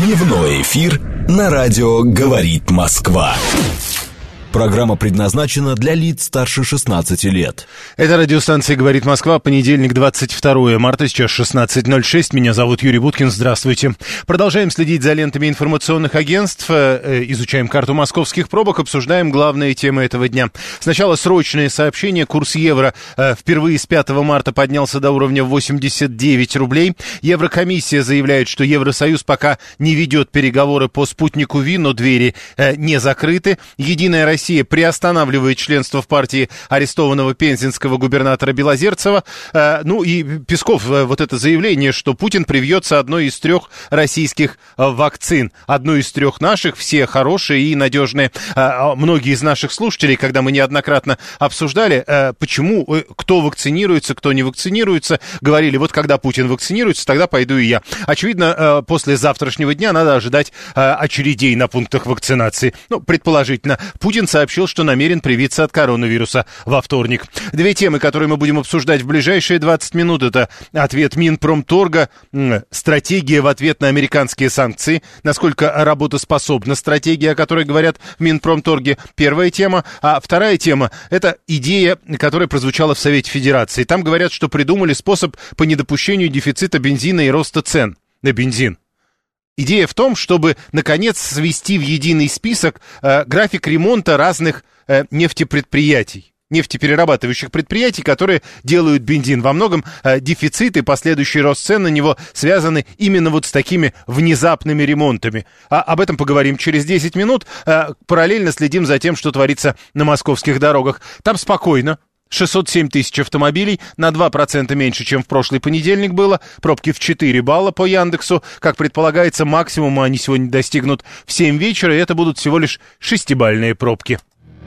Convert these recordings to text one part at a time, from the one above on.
Дневной эфир на радио «Говорит Москва». Программа предназначена для лиц старше 16 лет. Это радиостанция «Говорит Москва», понедельник, 22 марта, сейчас 16:06. Меня зовут Юрий Буткин, здравствуйте. Продолжаем следить за лентами информационных агентств, изучаем карту московских пробок, обсуждаем главные темы этого дня. Сначала срочные сообщения. Курс евро впервые с 5 марта поднялся до уровня 89 рублей. Еврокомиссия заявляет, что Евросоюз пока не ведет переговоры по спутнику ВИ, но двери не закрыты. Единая Россия приостанавливает членство в партии арестованного пензенского губернатора Белозерцева. Ну и Песков, вот это заявление, что Путин привьется одной из 3 российских вакцин. Одной из 3 наших, все хорошие и надежные. Многие из наших слушателей, когда мы неоднократно обсуждали, почему, кто вакцинируется, кто не вакцинируется, говорили, вот когда Путин вакцинируется, тогда пойду и я. Очевидно, после завтрашнего дня надо ожидать очередей на пунктах вакцинации. Ну, предположительно, Путин сообщил, что намерен привиться от коронавируса во вторник. 2 темы, которые мы будем обсуждать в ближайшие 20 минут, это ответ Минпромторга, стратегия в ответ на американские санкции, насколько работоспособна стратегия, о которой говорят в Минпромторге, первая тема. А вторая тема – это идея, которая прозвучала в Совете Федерации. Там говорят, что придумали способ по недопущению дефицита бензина и роста цен на бензин. Идея в том, чтобы, наконец, свести в единый список график ремонта разных нефтепредприятий, нефтеперерабатывающих предприятий, которые делают бензин. Во многом дефицит и последующий рост цен на него связаны именно вот с такими внезапными ремонтами. Об этом поговорим через 10 минут. Параллельно следим за тем, что творится на московских дорогах. Там спокойно. 607 тысяч автомобилей, на 2% меньше, чем в прошлый понедельник было. Пробки в 4 балла по Яндексу. Как предполагается, максимума они сегодня достигнут в 7 вечера, и это будут всего лишь 6-бальные пробки.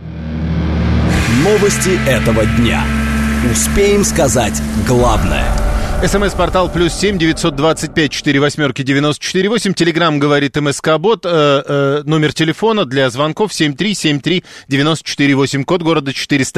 Новости этого дня. Успеем сказать главное. СМС-портал +7 925 48 94 8. Телеграм говорит МСК-бот. Номер телефона для звонков 7373 94 8. Код города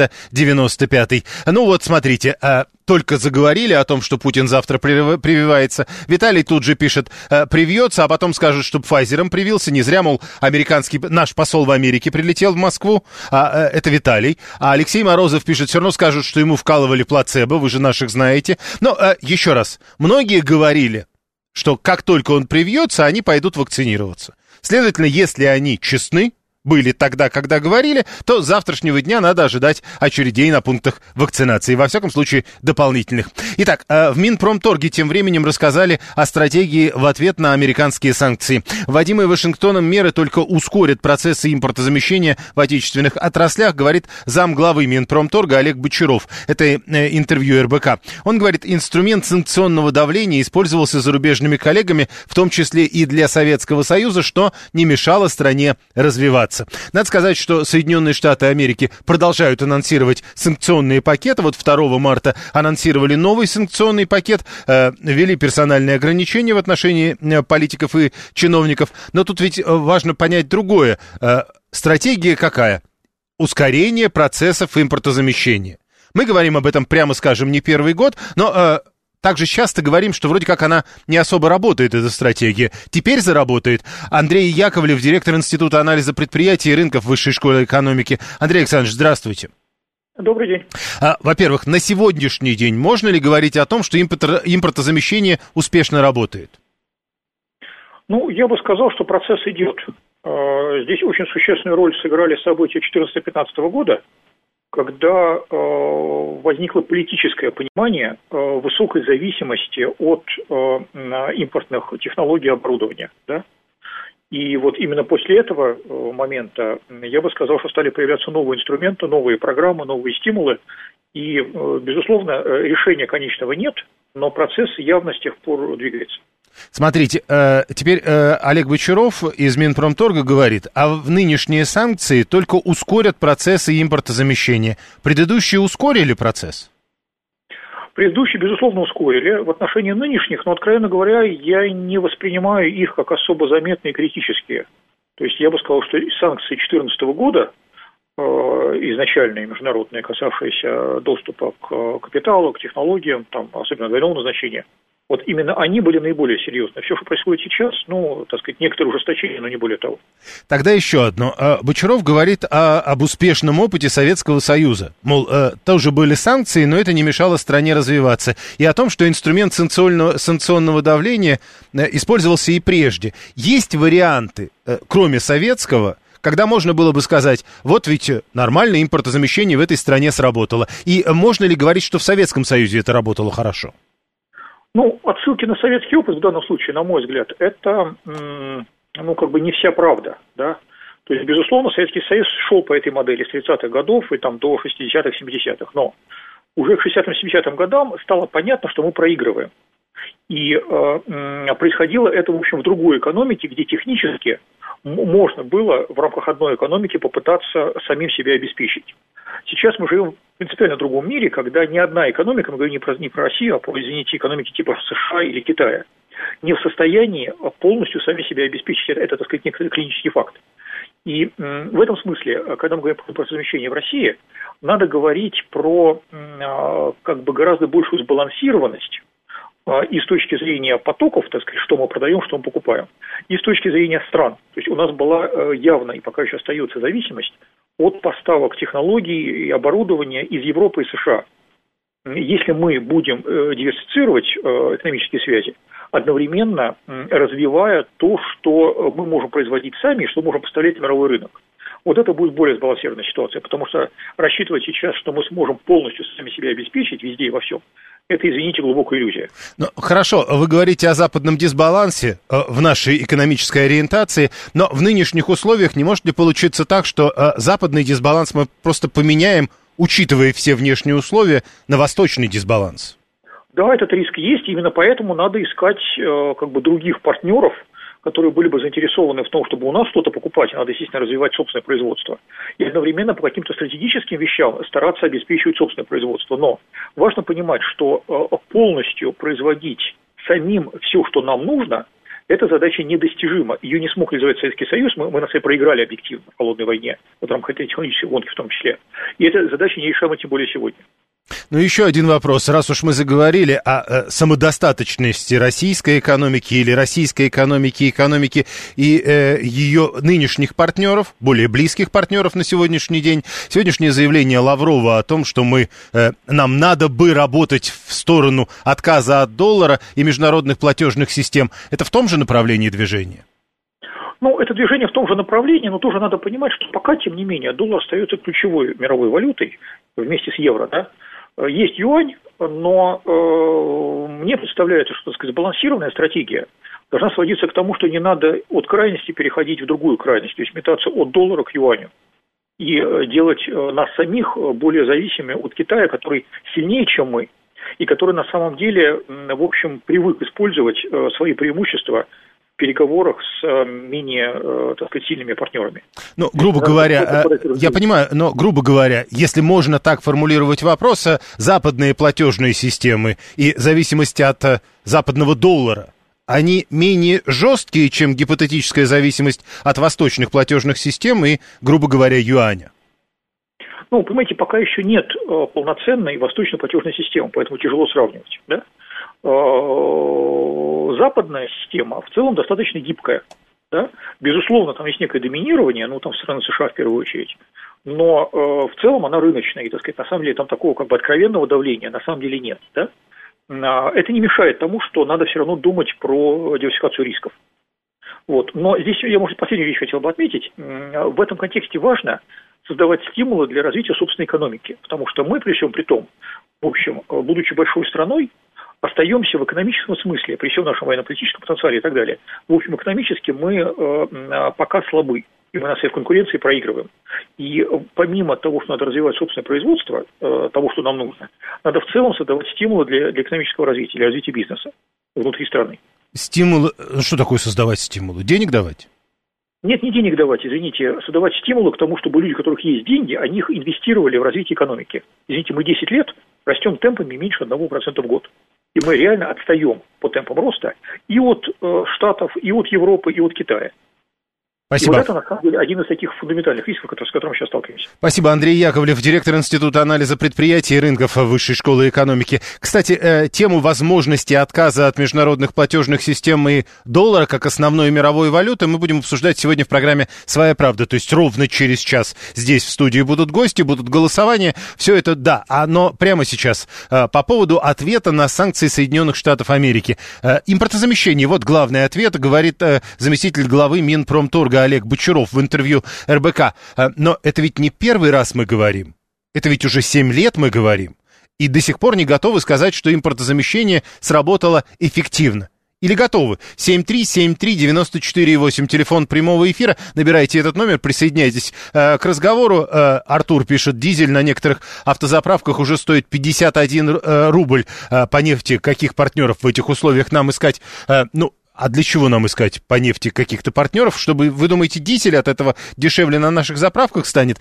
495. Ну вот, смотрите. Только заговорили о том, что Путин завтра прививается. Виталий тут же пишет, привьется, а потом скажет, что Pfizer'ом привился. Не зря, мол, наш посол в Америке прилетел в Москву. Это Виталий. А Алексей Морозов пишет, все равно скажут, что ему вкалывали плацебо. Вы же наших знаете. Но еще раз, многие говорили, что как только он привьется, они пойдут вакцинироваться. Следовательно, если они честны, были тогда, когда говорили, то с завтрашнего дня надо ожидать очередей на пунктах вакцинации, во всяком случае дополнительных. Итак, в Минпромторге тем временем рассказали о стратегии в ответ на американские санкции. Вводимые Вашингтоном меры только ускорят процессы импортозамещения в отечественных отраслях, говорит замглавы Минпромторга Олег Бочаров. Это интервью РБК. Он говорит, инструмент санкционного давления использовался зарубежными коллегами, в том числе и для Советского Союза, что не мешало стране развиваться. Надо сказать, что Соединенные Штаты Америки продолжают анонсировать санкционные пакеты. Вот 2 марта анонсировали новый санкционный пакет, ввели персональные ограничения в отношении политиков и чиновников. Но тут ведь важно понять другое. Стратегия какая? Ускорение процессов импортозамещения. Мы говорим об этом, прямо скажем, не первый год, но также часто говорим, что вроде как она не особо работает, эта стратегия. Теперь заработает. Андрей Яковлев, директор Института анализа предприятий и рынков Высшей школы экономики. Андрей Александрович, здравствуйте. Добрый день. Во-первых, на сегодняшний день можно ли говорить о том, что импортозамещение успешно работает? Ну, я бы сказал, что процесс идет. Здесь очень существенную роль сыграли события 2014-2015 года, когда возникло политическое понимание высокой зависимости от импортных технологий и оборудования. Да? И вот именно после этого момента я бы сказал, что стали появляться новые инструменты, новые программы, новые стимулы. И, безусловно, решения конечного нет, но процесс явно с тех пор двигается. Смотрите, теперь Олег Бочаров из Минпромторга говорит, а нынешние санкции только ускорят процессы импортозамещения. Предыдущие ускорили процесс? Предыдущие, безусловно, ускорили. В отношении нынешних, но, откровенно говоря, я не воспринимаю их как особо заметные и критические. То есть я бы сказал, что санкции 2014 года, изначальные международные, касавшиеся доступа к капиталу, к технологиям, там, особенно двойного назначения, Вот именно они были наиболее серьезны. Все, что происходит сейчас, некоторые ужесточения, но не более того. Тогда еще одно. Бочаров говорит об успешном опыте Советского Союза. Мол, тоже были санкции, но это не мешало стране развиваться. И о том, что инструмент санкционного давления использовался и прежде. Есть варианты, кроме советского, когда можно было бы сказать, вот ведь нормальное импортозамещение в этой стране сработало. И можно ли говорить, что в Советском Союзе это работало хорошо? Отсылки на советский опыт в данном случае, на мой взгляд, это, не вся правда, да. То есть, безусловно, Советский Союз шел по этой модели с 30-х годов и там до 60-х, 70-х, но уже к 60-м, 70-м годам стало понятно, что мы проигрываем. И происходило это, в общем, в другой экономике, где технически можно было в рамках одной экономики попытаться самим себя обеспечить. Сейчас мы живем в принципиально другом мире, когда ни одна экономика, мы говорим не про Россию, а про, экономики типа США или Китая, не в состоянии полностью сами себя обеспечить. Это, так сказать, некоторый клинический факт. И в этом смысле, когда мы говорим про импортозамещение в России, надо говорить про гораздо большую сбалансированность и с точки зрения потоков, так сказать, что мы продаем, что мы покупаем, и с точки зрения стран. То есть у нас была явно и пока еще остается зависимость от поставок технологий и оборудования из Европы и США. Если мы будем диверсифицировать экономические связи, одновременно развивая то, что мы можем производить сами и что можем поставлять на мировой рынок. Вот это будет более сбалансированная ситуация, потому что рассчитывать сейчас, что мы сможем полностью сами себя обеспечить везде и во всем, это, извините, глубокая иллюзия. Хорошо, вы говорите о западном дисбалансе в нашей экономической ориентации, но в нынешних условиях не может ли получиться так, что западный дисбаланс мы просто поменяем, учитывая все внешние условия, на восточный дисбаланс? Да, этот риск есть, именно поэтому надо искать других партнеров, которые были бы заинтересованы в том, чтобы у нас что-то покупать, надо, естественно, развивать собственное производство. И одновременно по каким-то стратегическим вещам стараться обеспечивать собственное производство. Но важно понимать, что полностью производить самим все, что нам нужно, эта задача недостижима. Ее не смог реализовать Советский Союз, мы на самом деле проиграли объективно в холодной войне, в рамках этой технологической гонки в том числе. И эта задача нерешаема тем более сегодня. Еще один вопрос. Раз уж мы заговорили о самодостаточности российской экономики или российской экономики и ее нынешних партнеров, более близких партнеров на сегодняшний день, сегодняшнее заявление Лаврова о том, что нам надо бы работать в сторону отказа от доллара и международных платежных систем, это в том же направлении движения? Это движение в том же направлении, но тоже надо понимать, что пока, тем не менее, доллар остается ключевой мировой валютой вместе с евро, да. Есть юань, но мне представляется, что, так сказать, сбалансированная стратегия должна сводиться к тому, что не надо от крайности переходить в другую крайность, то есть метаться от доллара к юаню и делать нас самих более зависимыми от Китая, который сильнее, чем мы, и который на самом деле, в общем, привык использовать свои преимущества в переговорах с менее, так сказать, сильными партнерами. Грубо говоря, я понимаю, но, грубо говоря, если можно так формулировать вопрос, западные платежные системы и зависимость от западного доллара, они менее жесткие, чем гипотетическая зависимость от восточных платежных систем и, грубо говоря, юаня? Понимаете, пока еще нет полноценной восточной платежной системы, поэтому тяжело сравнивать, да? Западная система в целом достаточно гибкая. Да? Безусловно, там есть некое доминирование, там со стороны США в первую очередь, но в целом она рыночная, и, так сказать, на самом деле там такого откровенного давления на самом деле нет. Да? Это не мешает тому, что надо все равно думать про диверсификацию рисков. Но здесь я, может, последнюю вещь хотел бы отметить. В этом контексте важно создавать стимулы для развития собственной экономики, потому что мы, при всем при том, в общем, будучи большой страной, остаемся в экономическом смысле, при всем нашем военно-политическом потенциале и так далее. В общем, экономически мы пока слабы, и мы на своей конкуренции проигрываем. И помимо того, что надо развивать собственное производство, того, что нам нужно, надо в целом создавать стимулы для экономического развития, для развития бизнеса внутри страны. Стимулы? Что такое создавать стимулы? Денег давать? Нет, не денег давать, извините, создавать стимулы к тому, чтобы люди, у которых есть деньги, они их инвестировали в развитие экономики. Извините, мы 10 лет растем темпами меньше 1% в год. И мы реально отстаем по темпам роста и от Штатов, и от Европы, и от Китая. Спасибо. И вот это, на самом деле, один из таких фундаментальных рисков, с которым мы сейчас сталкиваемся. Спасибо. Андрей Яковлев, директор Института анализа предприятий и рынков Высшей школы экономики. Кстати, тему возможности отказа от международных платежных систем и доллара как основной мировой валюты мы будем обсуждать сегодня в программе «Своя правда». То есть ровно через час здесь в студии будут гости, будут голосования. Все это да. Но прямо сейчас по поводу ответа на санкции Соединенных Штатов Америки. Импортозамещение. Вот главный ответ, говорит заместитель главы Минпромторга Олег Бочаров в интервью РБК. Но это ведь не первый раз мы говорим. Это ведь уже 7 лет мы говорим. И до сих пор не готовы сказать, что импортозамещение сработало эффективно. Или готовы? 7373948, телефон прямого эфира. Набирайте этот номер, присоединяйтесь к разговору. Артур пишет, дизель на некоторых автозаправках уже стоит 51 рубль по нефти. Каких партнеров в этих условиях нам искать? А для чего нам искать по нефти каких-то партнеров? Чтобы, вы думаете, дизель от этого дешевле на наших заправках станет?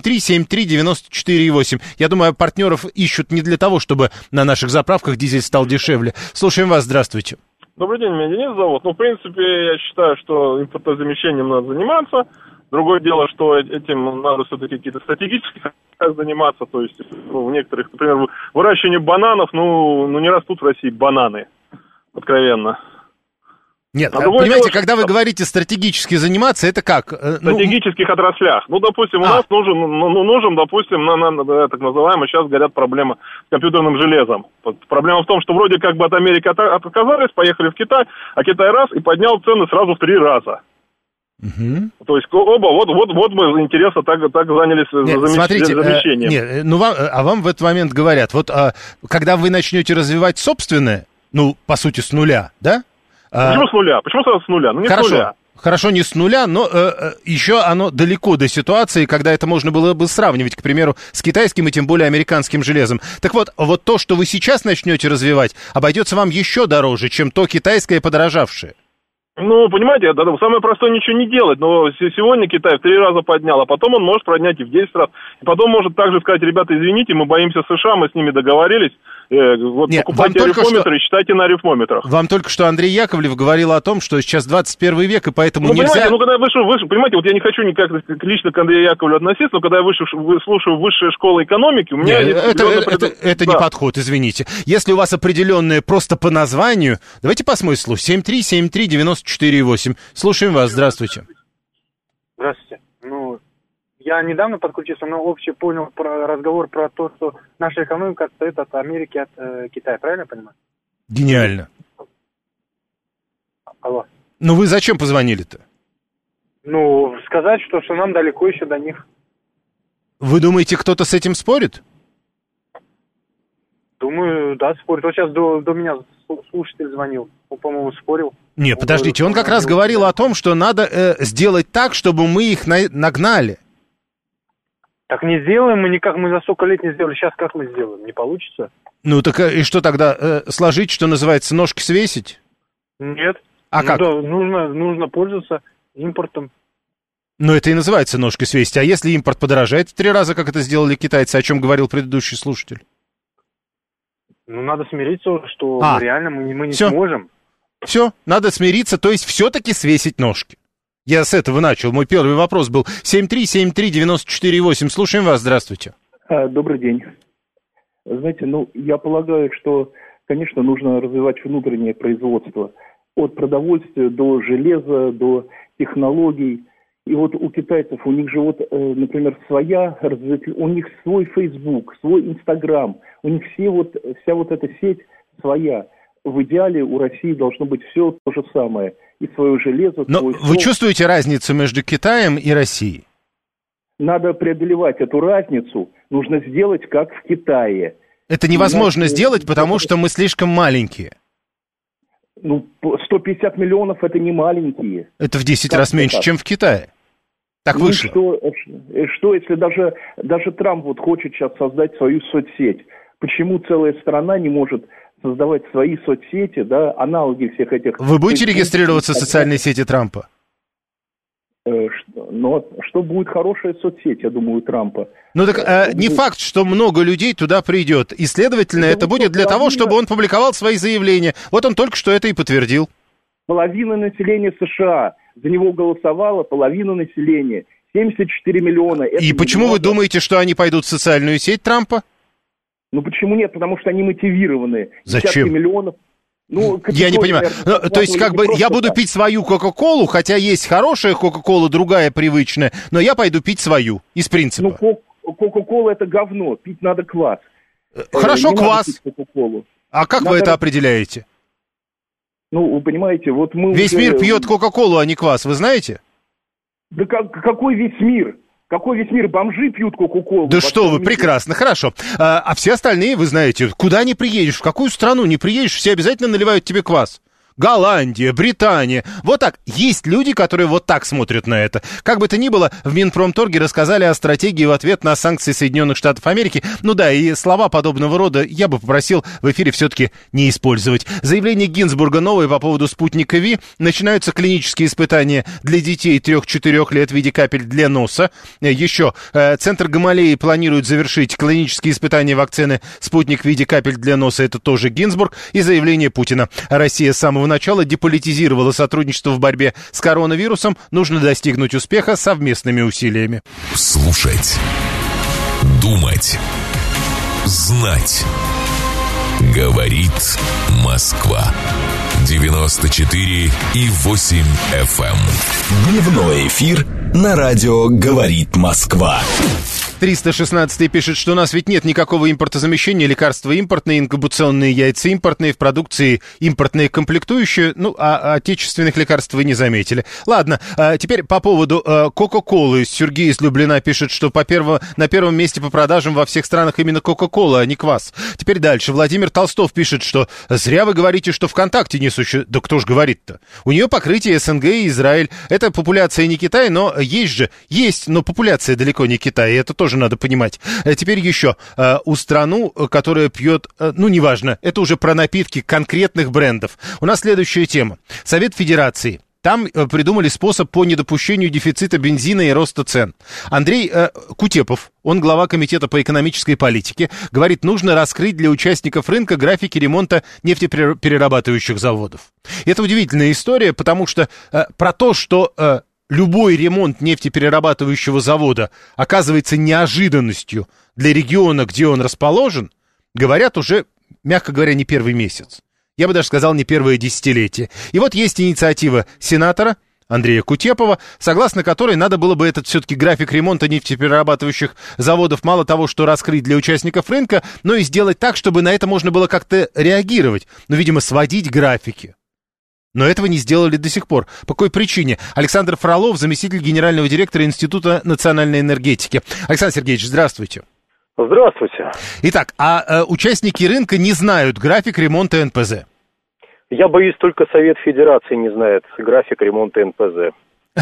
7373948. Я думаю, партнеров ищут не для того, чтобы на наших заправках дизель стал дешевле. Слушаем вас, здравствуйте. Добрый день, меня Денис зовут. В принципе, я считаю, что импортозамещением надо заниматься. Другое дело, что этим надо все-таки какие-то стратегические заниматься. То есть, в некоторых, например, выращивание бананов, не растут в России бананы, откровенно. Нет, понимаете, когда вы говорите стратегически заниматься, это как? В стратегических отраслях. Допустим, у нас нужен, допустим, так называемый, сейчас говорят, проблема с компьютерным железом. Проблема в том, что вроде как бы от Америки отказались, поехали в Китай, а Китай раз и поднял цены сразу в 3 раза. Угу. То есть оба, вот мы интересно так занялись замещением. Вам в этот момент говорят, когда вы начнете развивать собственное, по сути, с нуля, да? Почему с нуля? Почему сразу с нуля? Не с нуля. Хорошо, не с нуля, но еще оно далеко до ситуации, когда это можно было бы сравнивать, к примеру, с китайским и тем более американским железом. Так вот то, что вы сейчас начнете развивать, обойдется вам еще дороже, чем то китайское подорожавшее. Понимаете, самое простое ничего не делать, но сегодня Китай в 3 раза поднял, а потом он может поднять и в 10 раз, и потом может также сказать, ребята, извините, мы боимся США, мы с ними договорились, покупайте арифмометры и считайте на арифмометрах. Вам только что Андрей Яковлев говорил о том, что сейчас 21 век, и поэтому нельзя... когда я вышел, понимаете, я не хочу никак лично к Андрею Яковлеву относиться, но когда я слушаю высшая школа экономики, у меня... Это не подход, извините. Если у вас определенное просто по названию, давайте по смыслу, 7373948. Слушаем вас, здравствуйте. Здравствуйте. Я недавно подключился, но вообще понял разговор про то, что наша экономика отстает от Америки, от Китая, правильно я понимаю? Гениально. Алло. Вы зачем позвонили-то? Сказать, что нам далеко еще до них. Вы думаете, кто-то с этим спорит? Думаю, да, спорит. Вот сейчас до меня слушатель звонил, он, по-моему, спорил. Не, подождите, он как раз говорил о том, что надо сделать так, чтобы мы их нагнали. Так не сделаем мы никак, мы за столько лет не сделали, сейчас как мы сделаем, не получится. Так и что тогда, сложить, что называется, ножки свесить? Нет. Как? Да, нужно пользоваться импортом. Это и называется ножки свесить, а если импорт подорожает в 3 раза, как это сделали китайцы, о чем говорил предыдущий слушатель? Надо смириться, что реально мы не сможем. Все, надо смириться, то есть все-таки свесить ножки. Я с этого начал. Мой первый вопрос был 7373948. Слушаем вас, здравствуйте. Добрый день. Знаете, я полагаю, что, конечно, нужно развивать внутреннее производство. От продовольствия до железа, до технологий. И у китайцев, у них же например, у них свой Facebook, свой Instagram, у них вся эта сеть своя. В идеале у России должно быть все то же самое. И свое железо, Но вы чувствуете разницу между Китаем и Россией? Надо преодолевать эту разницу. Нужно сделать, как в Китае. Это невозможно сделать, потому что мы слишком маленькие. 150 миллионов – это не маленькие. Это в 10 раз меньше, чем в Китае. Так вышло. Что если даже Трамп хочет сейчас создать свою соцсеть? Почему целая страна не может создавать свои соцсети, аналоги всех этих... Вы будете регистрироваться в социальной сети Трампа? Что будет хорошая соцсеть, я думаю, у Трампа. Не факт, что много людей туда придет. И, следовательно, это будет для того, чтобы он публиковал свои заявления. Вот он только что это и подтвердил. Половина населения США За него голосовала половина населения. 74 миллиона. И почему вы думаете, что они пойдут в социальную сеть Трампа? Ну почему нет? Потому что они мотивированы. Зачем? Десятки миллионов. Ну, я не понимаю. То есть, как бы, я буду пить свою Кока-Колу, хотя есть хорошая Кока-Кола, другая привычная, но я пойду пить свою, из принципа. Ну, Кока-Кола это говно, пить надо квас. Хорошо, квас. А как вы это определяете? Ну, вы понимаете, вот мы... Весь мир пьет Кока-Колу, а не квас, вы знаете? Да какой весь мир? Какой весь мир? Бомжи пьют Кока-Колу. Да что вы, прекрасно, хорошо. А все остальные, вы знаете, куда не приедешь, в какую страну не приедешь, все обязательно наливают тебе квас. Голландия, Британия. Вот так. Есть люди, которые вот так смотрят на это. Как бы то ни было, в Минпромторге рассказали о стратегии в ответ на санкции Соединенных Штатов Америки. Ну да, и слова подобного рода я бы попросил в эфире все-таки не использовать. Заявление Гинзбурга новое по поводу спутника Ви. Начинаются клинические испытания для детей 3-4 лет в виде капель для носа. Еще Центр Гамалеи планирует завершить клинические испытания вакцины «Спутник» в виде капель для носа. Это тоже Гинзбург. И заявление Путина. Россия с самого начала деполитизировала сотрудничество в борьбе с коронавирусом. Нужно достигнуть успеха совместными усилиями. Слушать, думать, знать. Говорит Москва. 94,8 FM. Дневной эфир на радио «Говорит Москва». 316-й пишет, что у нас ведь нет никакого импортозамещения, лекарства импортные, инкубационные яйца импортные, в продукции импортные комплектующие, ну, а отечественных лекарств вы не заметили. Ладно, теперь по поводу Кока-Колы. Сергей из Люблина пишет, что на первом месте по продажам во всех странах именно Кока-Кола, а не квас. Теперь дальше. Владимир Толстов пишет, что зря вы говорите, что ВКонтакте не существует. Да кто ж говорит-то? У нее покрытие СНГ и Израиль. Это популяция не Китай, но есть, но популяция далеко не Китай, и это тоже надо понимать. Теперь еще. У страну, которая пьет, неважно, это уже про напитки конкретных брендов. У нас следующая тема. Совет Федерации. Там придумали способ по недопущению дефицита бензина и роста цен. Андрей Кутепов, он глава комитета по экономической политике, говорит, нужно раскрыть для участников рынка графики ремонта нефтеперерабатывающих заводов. Это удивительная история, потому что про то, что любой ремонт нефтеперерабатывающего завода оказывается неожиданностью для региона, где он расположен, говорят уже, мягко говоря, не первый месяц. Я бы даже сказал, не первое десятилетие. И вот есть инициатива сенатора Андрея Кутепова, согласно которой надо было бы этот все-таки график ремонта нефтеперерабатывающих заводов мало того, что раскрыть для участников рынка, но и сделать так, чтобы на это можно было как-то реагировать. Ну, видимо, сводить графики. Но этого не сделали до сих пор. По какой причине? Александр Фролов, заместитель генерального директора Института национальной энергетики. Александр Сергеевич, здравствуйте. Здравствуйте. Итак, участники рынка не знают график ремонта НПЗ? Я боюсь, только Совет Федерации не знает график ремонта НПЗ.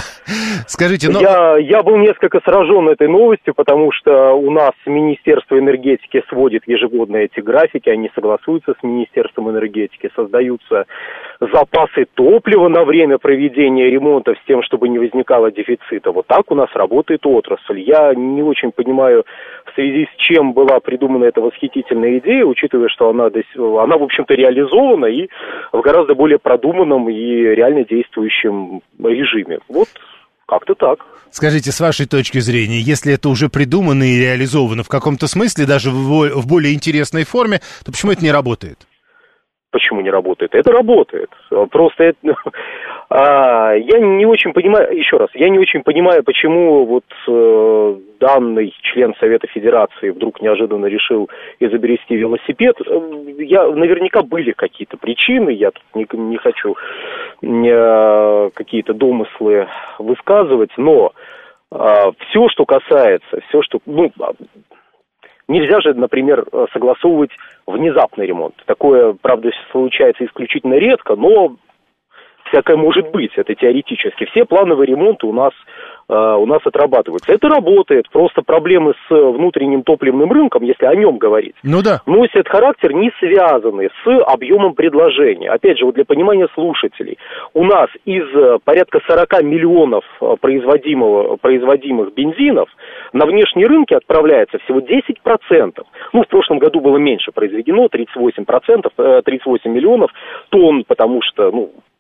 Скажите, Я был несколько сражен этой новостью, потому что у нас Министерство энергетики сводит ежегодно эти графики, они согласуются с Министерством энергетики, создаются запасы топлива на время проведения ремонта с тем, чтобы не возникало дефицита. Вот так у нас работает отрасль. Я не очень понимаю, в связи с чем была придумана эта восхитительная идея, учитывая, что она в общем-то, реализована и в гораздо более продуманном и реально действующем режиме. Вот как-то так. Скажите, с вашей точки зрения, если это уже придумано и реализовано в каком-то смысле, даже в более интересной форме, то почему это не работает? Почему не работает? Это работает. Просто я не очень понимаю, еще раз, я не очень понимаю, почему вот данный член Совета Федерации вдруг неожиданно решил изобрести велосипед. Наверняка были какие-то причины, я тут не хочу какие-то домыслы высказывать, но все, что касается, нельзя же, например, согласовывать внезапный ремонт. Такое, правда, случается исключительно редко, но всякое может быть, это теоретически. Все плановые ремонты у нас отрабатываются. Это работает, просто проблемы с внутренним топливным рынком, если о нем говорить, носят характер, не связанный с объемом предложения. Опять же, вот для понимания слушателей, у нас из порядка 40 миллионов производимых бензинов на внешние рынки отправляется всего 10%. В прошлом году было меньше произведено, 38 миллионов тонн, потому что,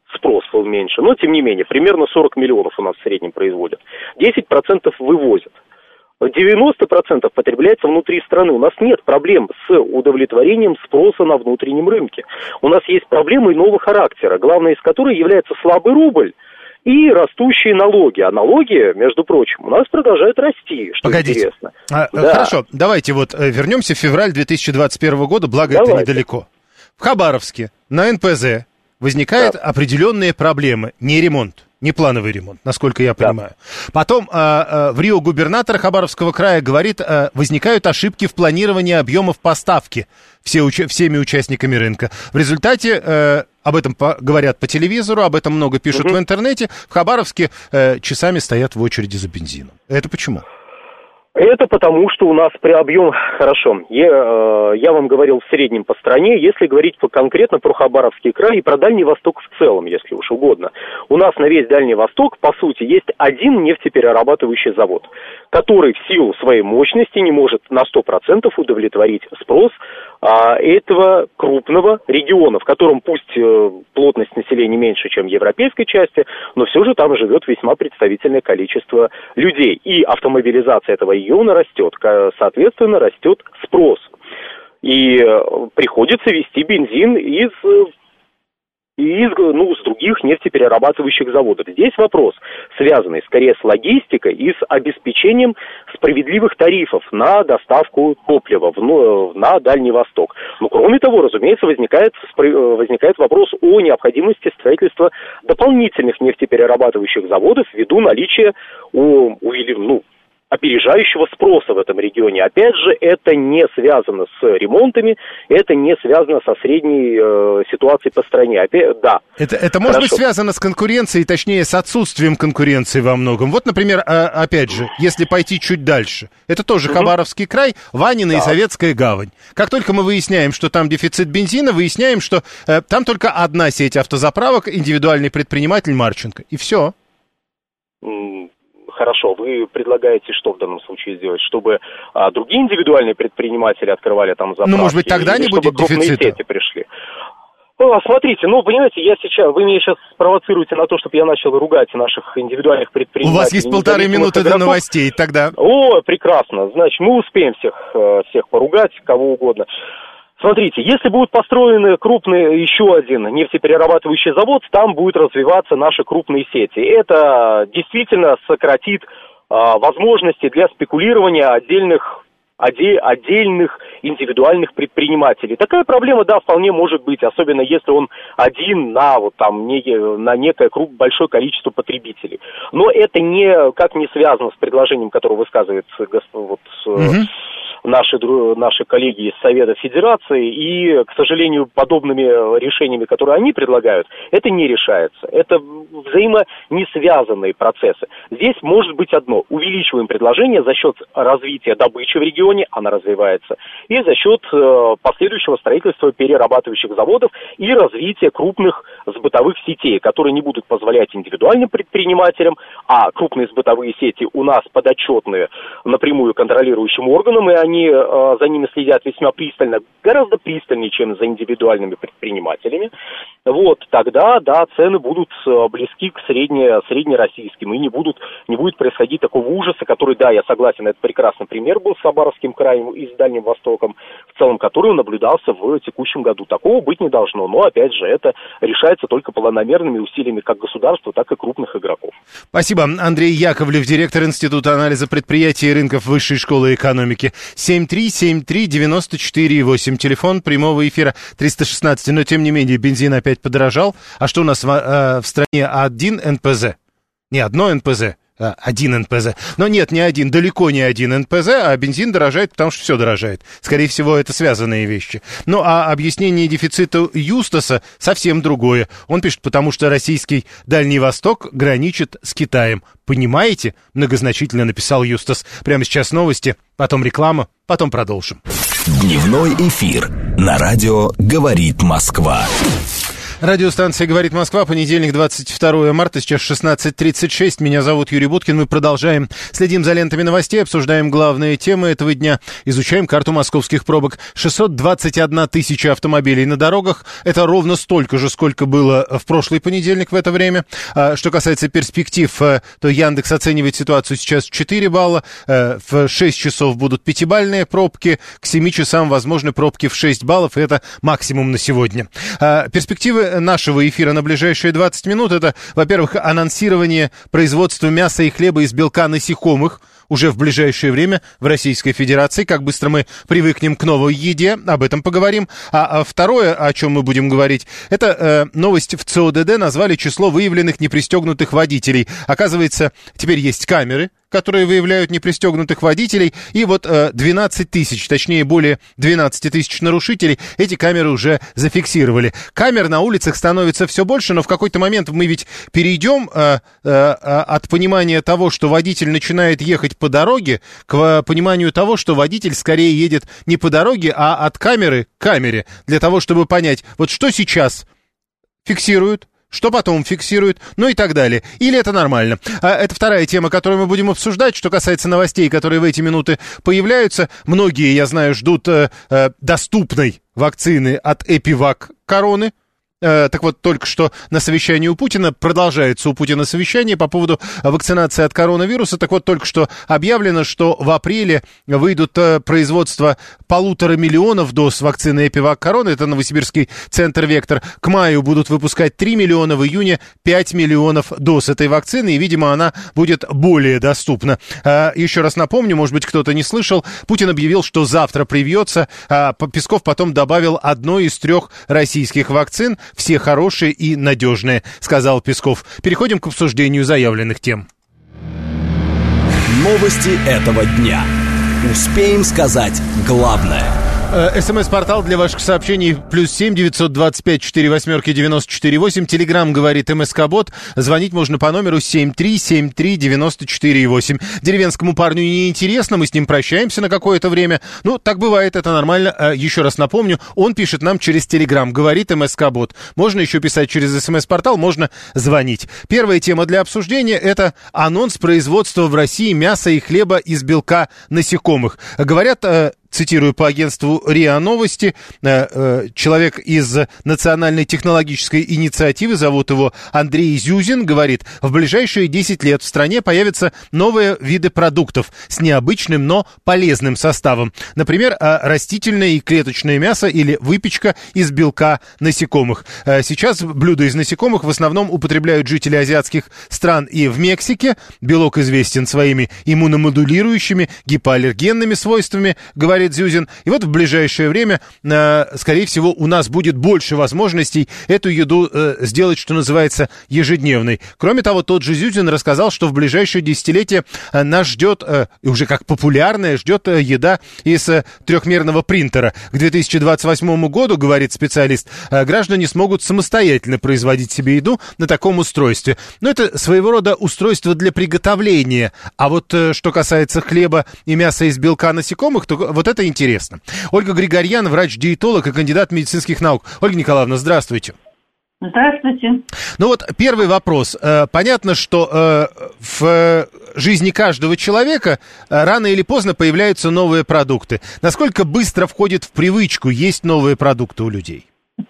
спрос был меньше, но тем не менее, примерно 40 миллионов у нас в среднем производят. 10% вывозят. 90% потребляется внутри страны. У нас нет проблем с удовлетворением спроса на внутреннем рынке. У нас есть проблемы иного характера, главной из которой является слабый рубль и растущие налоги. А налоги, между прочим, у нас продолжают расти, что Погодите. интересно. Да. Хорошо, давайте вот вернемся в февраль 2021 года, благо это недалеко. В Хабаровске на НПЗ возникают определенные проблемы, не ремонт. Не плановый ремонт, насколько я понимаю. Потом в Рио губернатор Хабаровского края говорит, возникают ошибки в планировании объемов поставки всеми участниками рынка. В результате об этом говорят по телевизору, об этом много пишут в интернете. В Хабаровске часами стоят в очереди за бензином. Это почему? Это потому, что у нас при объем... Хорошо, я вам говорил в среднем по стране, если говорить конкретно про Хабаровский край и про Дальний Восток в целом, если уж угодно. У нас на весь Дальний Восток, по сути, есть один нефтеперерабатывающий завод, который в силу своей мощности не может на 100% удовлетворить спрос этого крупного региона, в котором пусть плотность населения меньше, чем в европейской части, но все же там живет весьма представительное количество людей. И автомобилизация этого региона растет, соответственно, растет спрос. И приходится везти бензин с других нефтеперерабатывающих заводов. Здесь вопрос, связанный скорее с логистикой и с обеспечением справедливых тарифов на доставку топлива на Дальний Восток. Но кроме того, разумеется, возникает вопрос о необходимости строительства дополнительных нефтеперерабатывающих заводов ввиду наличия опережающего спроса в этом регионе. Опять же, это не связано с ремонтами, это не связано со средней ситуацией по стране. Это может быть связано с конкуренцией, точнее, с отсутствием конкуренции во многом. Вот, например, опять же, если пойти чуть дальше, это тоже Хабаровский край, Ванина и Советская гавань. Как только мы выясняем, что там дефицит бензина, выясняем, что там только одна сеть автозаправок, индивидуальный предприниматель Марченко, и все. Хорошо, вы предлагаете что в данном случае сделать? Чтобы другие индивидуальные предприниматели открывали там заправки? Ну, может быть, тогда не будет дефицита? Сети пришли? Смотрите, понимаете, вы меня сейчас провоцируете на то, чтобы я начал ругать наших индивидуальных предпринимателей. У вас есть 1,5 минуты до новостей, тогда. Прекрасно. Значит, мы успеем всех поругать, кого угодно. Смотрите, если будет построен крупный еще один нефтеперерабатывающий завод, там будут развиваться наши крупные сети. Это действительно сократит возможности для спекулирования отдельных индивидуальных предпринимателей. Такая проблема, вполне может быть, особенно если он один на некое большое количество потребителей. Но это никак не связано с предложением, которое высказывает наши коллеги из Совета Федерации, и, к сожалению, подобными решениями, которые они предлагают, это не решается. Это взаимонесвязанные процессы. Здесь может быть одно. Увеличиваем предложение за счет развития добычи в регионе, она развивается, и за счет последующего строительства перерабатывающих заводов и развития крупных сбытовых сетей, которые не будут позволять индивидуальным предпринимателям, а крупные сбытовые сети у нас подотчетны напрямую контролирующим органам, и они за ними следят весьма пристально, гораздо пристальнее, чем за индивидуальными предпринимателями. Тогда, цены будут близки к среднероссийским, и не будет происходить такого ужаса, который, я согласен, это прекрасный пример был с Хабаровским краем и с Дальним Востоком, в целом который наблюдался в текущем году. Такого быть не должно, но, опять же, это решается только планомерными усилиями как государства, так и крупных игроков. Спасибо. Андрей Яковлев, директор Института анализа предприятий и рынков Высшей школы экономики. 7373948, телефон прямого эфира 316. Но, тем не менее, бензин опять подорожал. А что у нас в стране один НПЗ? Не одно НПЗ, а один НПЗ. Но нет, не один, далеко не один НПЗ, а бензин дорожает, потому что все дорожает. Скорее всего, это связанные вещи. Ну, а объяснение дефицита Юстаса совсем другое. Он пишет, потому что российский Дальний Восток граничит с Китаем. Понимаете? Многозначительно написал Юстас. Прямо сейчас новости, потом реклама, потом продолжим. Дневной эфир на радио «Говорит Москва». Радиостанция «Говорит Москва», понедельник, 22 марта, сейчас 16:36. Меня зовут Юрий Буткин. Мы продолжаем. Следим за лентами новостей, обсуждаем главные темы этого дня, изучаем карту московских пробок. 621 тысяча автомобилей на дорогах. Это ровно столько же, сколько было в прошлый понедельник в это время. Что касается перспектив, то Яндекс оценивает ситуацию сейчас 4 балла. В 6 часов будут 5-бальные пробки. К 7 часам возможны пробки в 6 баллов. И это максимум на сегодня. Перспективы нашего эфира на ближайшие 20 минут — это, во-первых, анонсирование производства мяса и хлеба из белка насекомых уже в ближайшее время в Российской Федерации. Как быстро мы привыкнем к новой еде, об этом поговорим. А второе, о чем мы будем говорить, это новость в ЦОДД. Назвали число выявленных непристегнутых водителей. Оказывается, теперь есть камеры, которые выявляют непристегнутых водителей, и вот 12 тысяч, точнее более 12 тысяч нарушителей эти камеры уже зафиксировали. Камер на улицах становится все больше, но в какой-то момент мы ведь перейдем от понимания того, что водитель начинает ехать по дороге, к пониманию того, что водитель скорее едет не по дороге, а от камеры к камере, для того, чтобы понять, вот что сейчас фиксируют, что потом фиксируют, ну и так далее. Или это нормально? Это вторая тема, которую мы будем обсуждать. Что касается новостей, которые в эти минуты появляются. Многие, я знаю, ждут доступной вакцины от Эпивак Короны. Так вот, только что на совещании у Путина, продолжается у Путина совещание по поводу вакцинации от коронавируса. Так вот, только что объявлено, что в апреле выйдут производство 1,5 миллиона доз вакцины Эпивак Корона. Это Новосибирский центр «Вектор». К маю будут выпускать 3 миллиона, в июне 5 миллионов доз этой вакцины. И, видимо, она будет более доступна. Еще раз напомню, может быть, кто-то не слышал. Путин объявил, что завтра привьется. Песков потом добавил одной из 3 российских вакцин. Все хорошие и надежные, сказал Песков. Переходим к обсуждению заявленных тем. Новости этого дня. Успеем сказать главное. СМС-портал для ваших сообщений +7 925 48 94 8. Телеграм говорит МСК-бот. Звонить можно по номеру 7373 94 8. Деревенскому парню неинтересно, мы с ним прощаемся на какое-то время. Ну, так бывает, это нормально. Еще раз напомню, он пишет нам через Телеграм, говорит МСК-бот. Можно еще писать через СМС-портал, можно звонить. Первая тема для обсуждения — это анонс производства в России мяса и хлеба из белка насекомых. Говорят, цитирую по агентству РИА Новости, человек из Национальной технологической инициативы, зовут его Андрей Зюзин, говорит, в ближайшие 10 лет в стране появятся новые виды продуктов с необычным, но полезным составом. Например, растительное и клеточное мясо или выпечка из белка насекомых. Сейчас блюда из насекомых в основном употребляют жители азиатских стран и в Мексике. Белок известен своими иммуномодулирующими, гипоаллергенными свойствами, говорит Зюзин. И вот в ближайшее время, скорее всего, у нас будет больше возможностей эту еду сделать, что называется, ежедневной. Кроме того, тот же Зюзин рассказал, что в ближайшее десятилетие нас ждет, и уже как популярная, ждет еда из трехмерного принтера. К 2028 году, говорит специалист, граждане смогут самостоятельно производить себе еду на таком устройстве. Но это своего рода устройство для приготовления. А вот что касается хлеба и мяса из белка насекомых, то вот это интересно. Ольга Григорьян, врач-диетолог и кандидат медицинских наук. Ольга Николаевна, здравствуйте. Здравствуйте. Ну вот первый вопрос. Понятно, что в жизни каждого человека рано или поздно появляются новые продукты. Насколько быстро входит в привычку есть новые продукты у людей?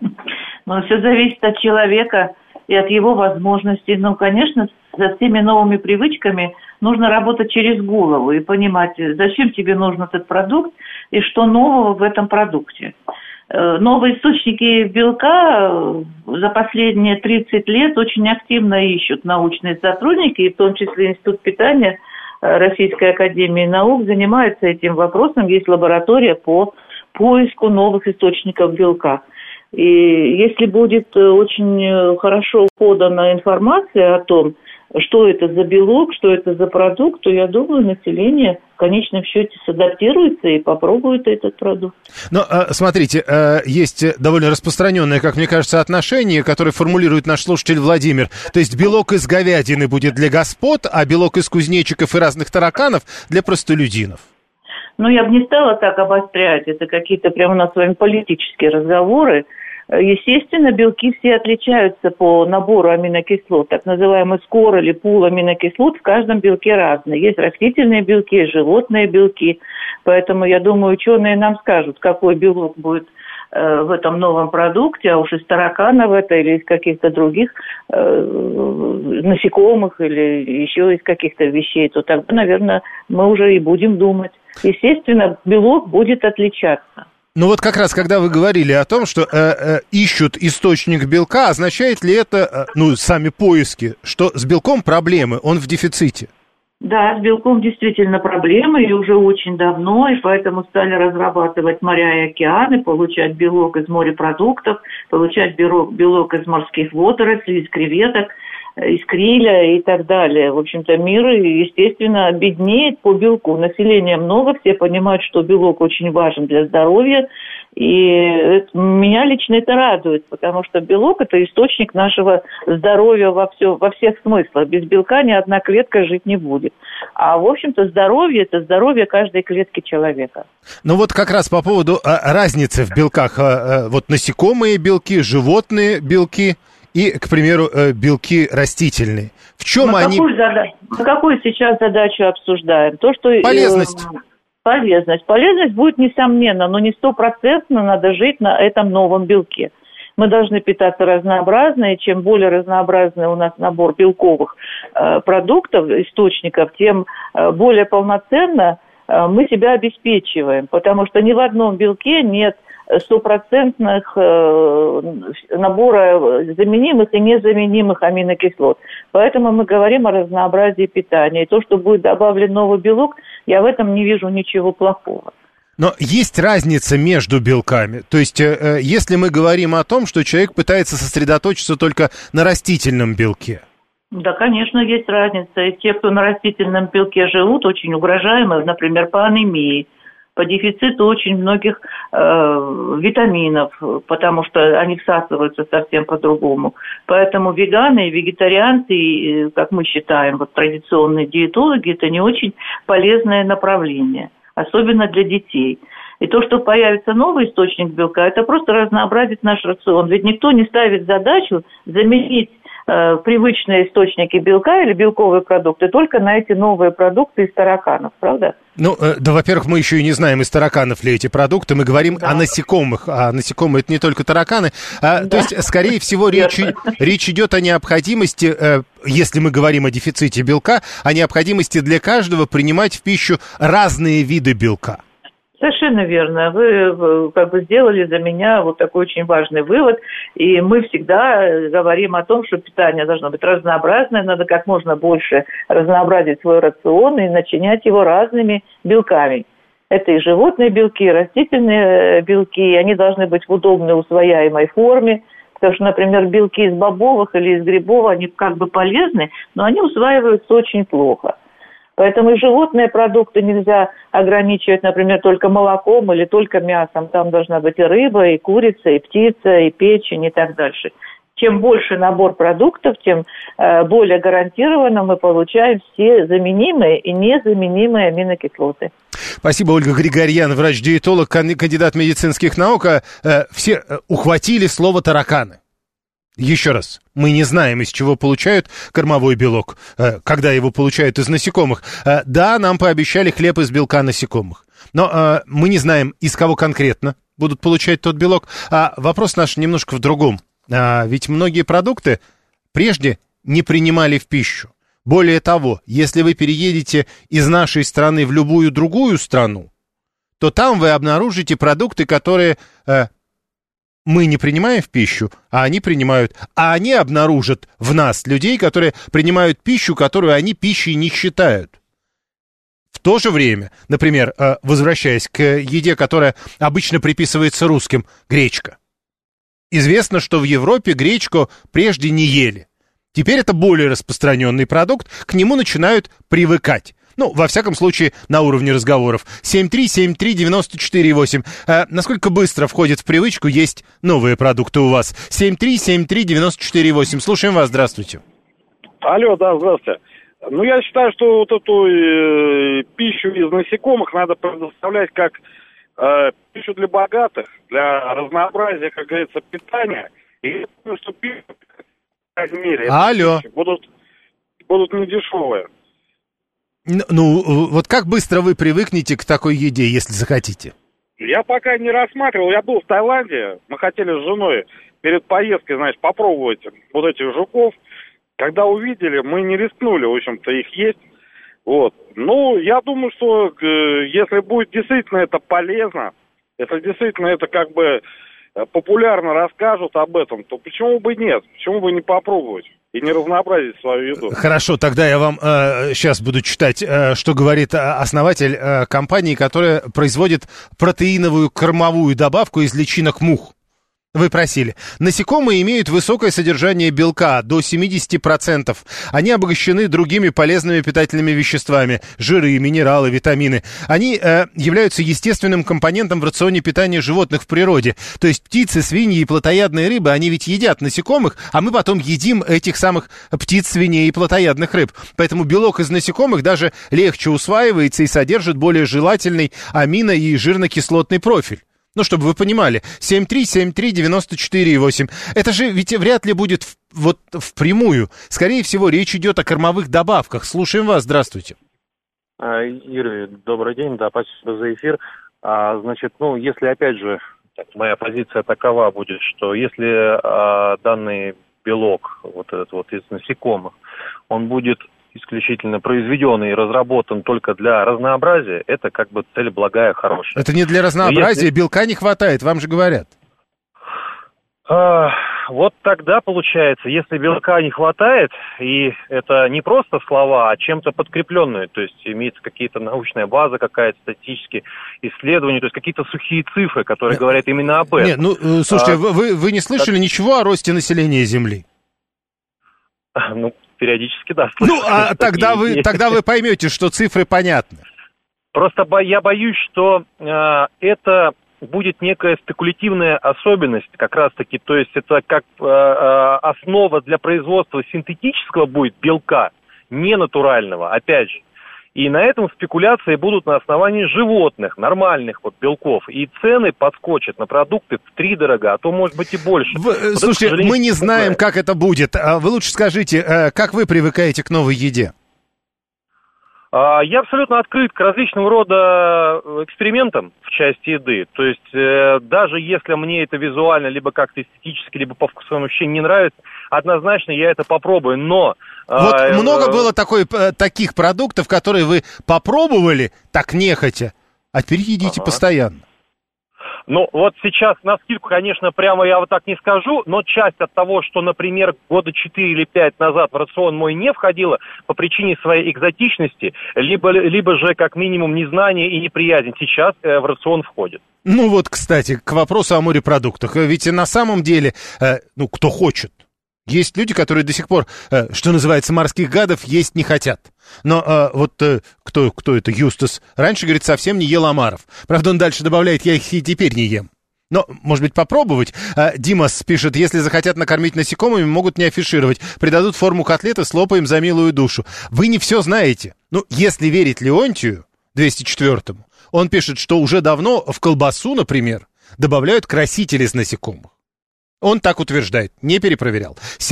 Ну, все зависит от человека и от его возможностей. Ну, конечно, за всеми новыми привычками нужно работать через голову и понимать, зачем тебе нужен этот продукт и что нового в этом продукте. Новые источники белка за последние 30 лет очень активно ищут научные сотрудники, и в том числе Институт питания Российской академии наук занимается этим вопросом. Есть лаборатория по поиску новых источников белка. И если будет очень хорошо подана информация о том, что это за белок, что это за продукт, то, я думаю, население в конечном счете садаптируется и попробует этот продукт. Но, смотрите, есть довольно распространенное, как мне кажется, отношение, которое формулирует наш слушатель Владимир. То есть белок из говядины будет для господ, а белок из кузнечиков и разных тараканов для простолюдинов. Ну, я бы не стала так обострять. Это какие-то прямо у нас с вами политические разговоры. естественно, белки все отличаются по набору аминокислот. Так называемый скор или пул аминокислот в каждом белке разный. Есть растительные белки, животные белки. Поэтому, я думаю, ученые нам скажут, какой белок будет в этом новом продукте, а уж из тараканов это или из каких-то других насекомых или еще из каких-то вещей, то тогда, наверное, мы уже и будем думать. Естественно, белок будет отличаться. Ну вот как раз, когда вы говорили о том, что ищут источник белка, означает ли это, сами поиски, что с белком проблемы, он в дефиците? Да, с белком действительно проблемы, и уже очень давно, и поэтому стали разрабатывать моря и океаны, получать белок из морепродуктов, получать белок из морских водорослей, из креветок, из криля и так далее. В общем-то, мир, естественно, беднеет по белку. Населения много, все понимают, что белок очень важен для здоровья. И меня лично это радует, потому что белок – это источник нашего здоровья во всех смыслах. Без белка ни одна клетка жить не будет. А, в общем-то, здоровье – это здоровье каждой клетки человека. Ну вот как раз по поводу разницы в белках. Вот насекомые белки, животные белки и, к примеру, белки растительные. В чем они... Какую сейчас задачу обсуждаем? То, что... Полезность. Полезность будет, несомненно, но не 100% надо жить на этом новом белке. Мы должны питаться разнообразно, и чем более разнообразный у нас набор белковых продуктов, источников, тем более полноценно мы себя обеспечиваем, потому что ни в одном белке нет 100% набора заменимых и незаменимых аминокислот. Поэтому мы говорим о разнообразии питания. И то, что будет добавлен новый белок, я в этом не вижу ничего плохого. Но есть разница между белками. То есть, если мы говорим о том, что человек пытается сосредоточиться только на растительном белке. Да, конечно, есть разница. И те, кто на растительном белке живут, очень угрожаемы, например, по анемии, по дефициту очень многих витаминов, потому что они всасываются совсем по-другому. Поэтому веганы и вегетарианцы, и, как мы считаем, вот традиционные диетологи, это не очень полезное направление, особенно для детей. И то, что появится новый источник белка, это просто разнообразит наш рацион. Ведь никто не ставит задачу заменить привычные источники белка или белковые продукты только на эти новые продукты из тараканов, правда? Ну, да, во-первых, мы еще и не знаем, из тараканов ли эти продукты. Мы говорим о насекомых, а насекомые — это не только тараканы. То есть, скорее всего, речь идет о необходимости, если мы говорим о дефиците белка, о необходимости для каждого принимать в пищу разные виды белка. Совершенно верно. Вы как бы сделали за меня вот такой очень важный вывод. И мы всегда говорим о том, что питание должно быть разнообразное, надо как можно больше разнообразить свой рацион и начинять его разными белками. Это и животные белки, и растительные белки, они должны быть в удобной усвояемой форме. Потому что, например, белки из бобовых или из грибов, они как бы полезны, но они усваиваются очень плохо. Поэтому и животные продукты нельзя ограничивать, например, только молоком или только мясом. Там должна быть и рыба, и курица, и птица, и печень, и так дальше. Чем больше набор продуктов, тем более гарантированно мы получаем все заменимые и незаменимые аминокислоты. Спасибо, Ольга Григорьян, врач-диетолог, кандидат медицинских наук. Все ухватили слово «тараканы». Еще раз, мы не знаем, из чего получают кормовой белок, когда его получают из насекомых. Да, нам пообещали хлеб из белка насекомых, но мы не знаем, из кого конкретно будут получать тот белок. А вопрос наш немножко в другом. Ведь многие продукты прежде не принимали в пищу. Более того, если вы переедете из нашей страны в любую другую страну, то там вы обнаружите продукты, которые... мы не принимаем в пищу, а они принимают. А они обнаружат в нас людей, которые принимают пищу, которую они пищей не считают. В то же время, например, возвращаясь к еде, которая обычно приписывается русским, гречка. Известно, что в Европе гречку прежде не ели. Теперь это более распространенный продукт, к нему начинают привыкать. Ну, во всяком случае, на уровне разговоров. 7373948. Насколько быстро входит в привычку есть новые продукты у вас? 7373948. Слушаем вас, здравствуйте. Алло, да, здравствуйте. Ну, я считаю, что вот эту пищу из насекомых надо предоставлять как пищу для богатых, для разнообразия, как говорится, питания. И я думаю, что пища, в крайней мере, Алло. будут недешевые. Ну, вот как быстро вы привыкнете к такой еде, если захотите? Я пока не рассматривал, я был в Таиланде, мы хотели с женой перед поездкой, значит, попробовать вот этих жуков. Когда увидели, мы не рискнули, в общем-то, их есть. Вот. Ну, я думаю, что если будет действительно это полезно, если действительно это как бы популярно расскажут об этом, то почему бы нет? Почему бы не попробовать и не разнообразить свою еду? Хорошо, тогда я вам сейчас буду читать, что говорит основатель компании, которая производит протеиновую кормовую добавку из личинок мух. Вы просили. Насекомые имеют высокое содержание белка, до 70%. Они обогащены другими полезными питательными веществами, жиры, минералы, витамины. Они являются естественным компонентом в рационе питания животных в природе. То есть птицы, свиньи и плотоядные рыбы, они ведь едят насекомых, а мы потом едим этих самых птиц, свиней и плотоядных рыб. Поэтому белок из насекомых даже легче усваивается и содержит более желательный амино- и жирно-кислотный профиль. Ну, чтобы вы понимали, 7373948. Это же ведь вряд ли будет вот впрямую. Скорее всего, речь идет о кормовых добавках. Слушаем вас, здравствуйте. Юрий, добрый день, да, спасибо за эфир. Значит, если, опять же, моя позиция такова будет, что если данный белок, вот этот вот из насекомых, он будет исключительно произведен и разработан только для разнообразия, это как бы цель благая, хорошая. Это не для разнообразия, белка не хватает, вам же говорят. Вот тогда получается, если белка не хватает, и это не просто слова, а чем-то подкрепленные, то есть имеется какие-то научная база, какая-то статистические исследования, то есть какие-то сухие цифры, которые говорят именно об этом. Нет, слушайте, вы не слышали ничего о росте населения Земли? Периодически, да. Тогда вы поймете, что цифры понятны. Просто я боюсь, что это будет некая спекулятивная особенность как раз-таки, то есть это как основа для производства синтетического будет белка, не натурального, опять же. И на этом спекуляции будут на основании животных, нормальных белков. И цены подскочат на продукты втридорога, а то, может быть, и больше. Слушайте, мы не знаем, как это будет. Вы лучше скажите, как вы привыкаете к новой еде? Я абсолютно открыт к различного рода экспериментам в части еды. То есть даже если мне это визуально, либо как-то эстетически, либо по вкусовым ощущениям не нравится, однозначно я это попробую. Но много было таких продуктов, которые вы попробовали так нехотя, а теперь едите постоянно. Вот сейчас на скидку, конечно, прямо я вот так не скажу, но часть от того, что, например, года 4 или 5 назад в рацион мой не входило по причине своей экзотичности, либо же как минимум незнание и неприязнь, сейчас в рацион входит. Кстати, к вопросу о морепродуктах. Ведь на самом деле, кто хочет. Есть люди, которые до сих пор, что называется, морских гадов есть не хотят. Но кто это, Юстас, раньше, говорит, совсем не ел омаров. Правда, он дальше добавляет, я их и теперь не ем. Но, может быть, попробовать? Димас пишет, если захотят накормить насекомыми, могут не афишировать. Придадут форму котлеты, слопаем за милую душу. Вы не все знаете. Если верить Леонтию, 204-му, он пишет, что уже давно в колбасу, например, добавляют красители из насекомых. Он так утверждает, не перепроверял.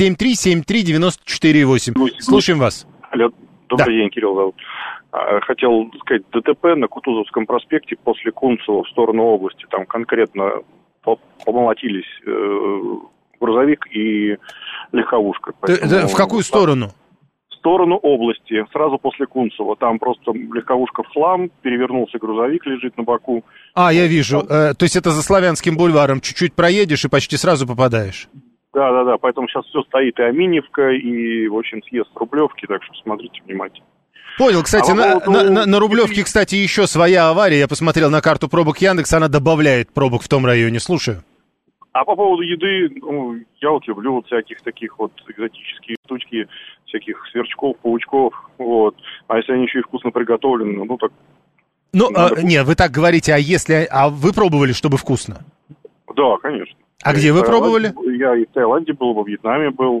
7373948. Слушаем вас. Алло, добрый день, Кирилл зовут. Хотел сказать, ДТП на Кутузовском проспекте после Кунцева в сторону области. Там конкретно помолотились грузовик и легковушка. В какую сторону? В сторону области, сразу после Кунцева. Там просто легковушка в хлам, перевернулся грузовик, лежит на боку. Я вижу. То есть это за Славянским бульваром. Чуть-чуть проедешь и почти сразу попадаешь. Да. Поэтому сейчас все стоит и Аминьевка, и, в общем, съезд Рублевки, так что смотрите внимательно. Понял. Кстати, на Рублевке, кстати, еще своя авария. Я посмотрел на карту пробок Яндекса, она добавляет пробок в том районе. Слушаю. А по поводу еды, я люблю всяких таких экзотические штучки, всяких сверчков, паучков, А если они еще и вкусно приготовлены, так... Нет, вы так говорите, а вы пробовали, чтобы вкусно? Да, конечно. А где вы пробовали? Я и в Таиланде был, во Вьетнаме был.